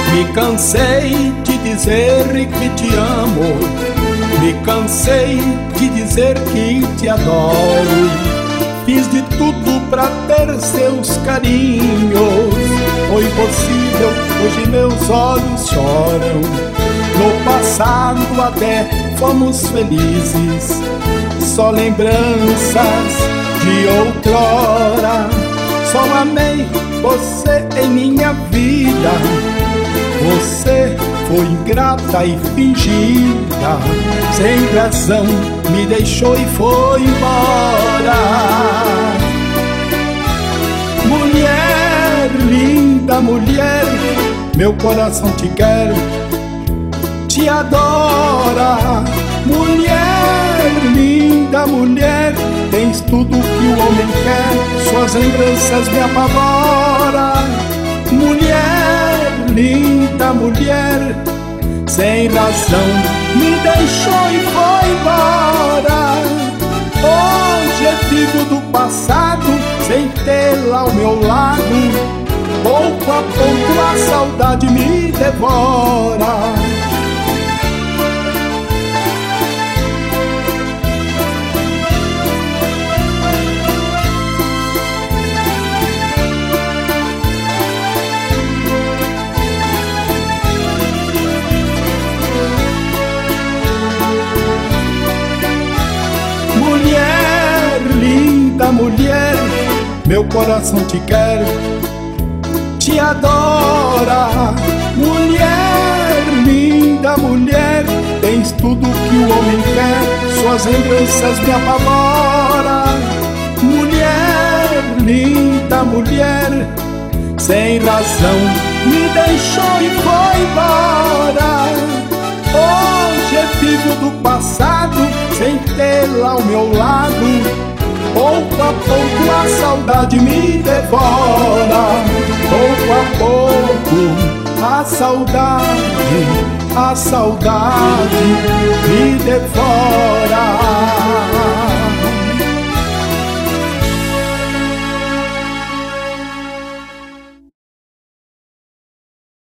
Me cansei de dizer que te amo, me cansei de dizer que te adoro. Fiz de tudo pra ter seus carinhos, foi impossível, hoje meus olhos choram. No passado até fomos felizes, só lembranças de outrora. Só amei você em minha vida, você foi ingrata e fingida, sem razão me deixou e foi embora. Mulher, linda mulher, meu coração te quer, te adora. Mulher, linda mulher, tens tudo que o homem quer, suas lembranças me apavoram. Mulher, linda mulher, sem razão me deixou e foi embora. Hoje vivo do passado, sem tê-la ao meu lado. Pouco a pouco a saudade me devora. Mulher, linda mulher, meu coração te quer, te adora. Mulher, linda mulher, tens tudo que o homem quer, suas lembranças me apavoram. Mulher, linda mulher, sem razão me deixou e foi embora. Hoje vivo do passado, sem tê-la ao meu lado. Pouco a pouco a saudade me devora. Pouco a pouco a saudade me devora.